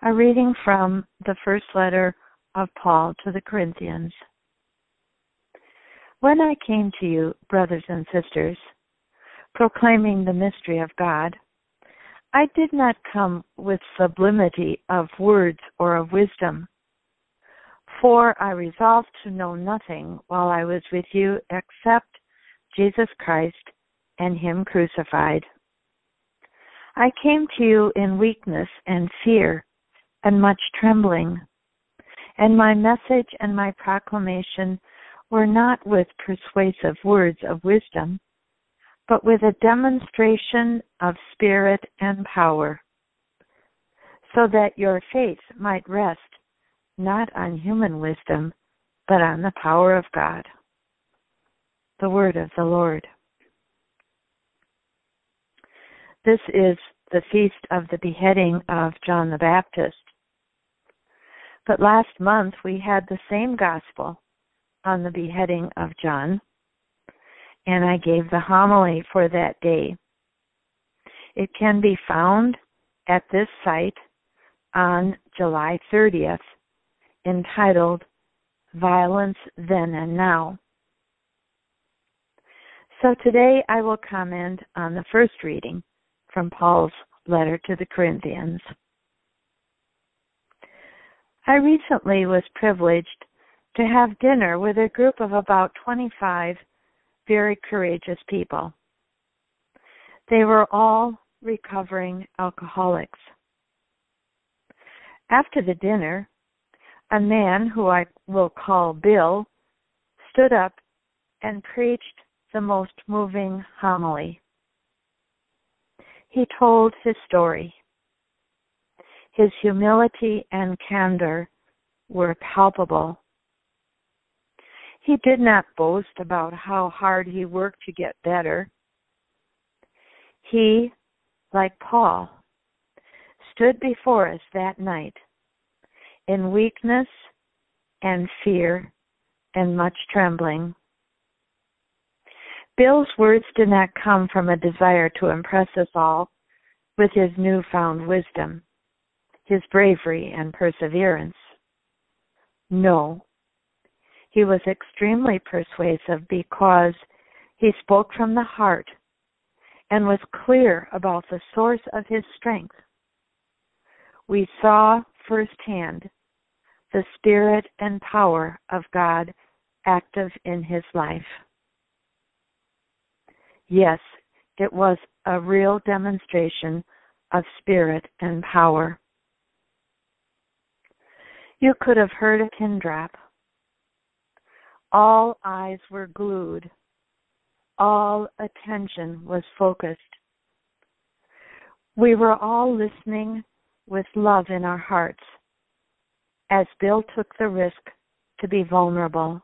A reading from the first letter of Paul to the Corinthians. When I came to you, brothers and sisters, proclaiming the mystery of God, I did not come with sublimity of words or of wisdom, for I resolved to know nothing while I was with you except Jesus Christ and Him crucified. I came to you in weakness and fear and much trembling, and my message and my proclamation were not with persuasive words of wisdom, but with a demonstration of spirit and power, so that your faith might rest not on human wisdom, but on the power of God. The word of the Lord. This is the feast of the beheading of John the Baptist. But last month we had the same gospel on the beheading of John, and I gave the homily for that day. It can be found at this site on July 30th, entitled Violence Then and Now. So today I will comment on the first reading from Paul's letter to the Corinthians. I recently was privileged to have dinner with a group of about 25 very courageous people. They were all recovering alcoholics. After the dinner, a man who I will call Bill stood up and preached the most moving homily. He told his story. His humility and candor were palpable. He did not boast about how hard he worked to get better. He, like Paul, stood before us that night in weakness and fear and much trembling. Bill's words did not come from a desire to impress us all with his newfound wisdom, his bravery and perseverance. No, he was extremely persuasive because he spoke from the heart and was clear about the source of his strength. We saw firsthand the spirit and power of God active in his life. Yes, it was a real demonstration of spirit and power. You could have heard a pin drop. All eyes were glued. All attention was focused. We were all listening with love in our hearts as Bill took the risk to be vulnerable.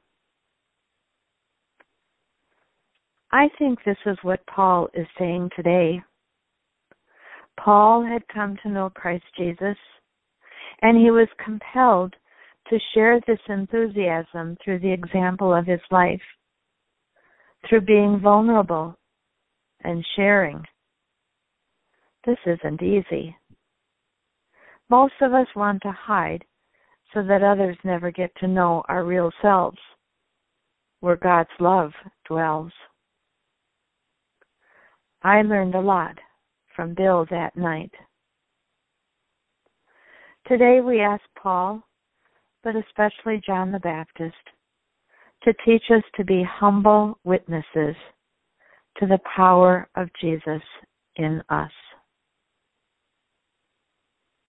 I think this is what Paul is saying today. Paul had come to know Christ Jesus, and he was compelled to share this enthusiasm through the example of his life, through being vulnerable and sharing. This isn't easy. Most of us want to hide so that others never get to know our real selves, where God's love dwells. I learned a lot from Bill that night. Today we ask Paul, but especially John the Baptist, to teach us to be humble witnesses to the power of Jesus in us.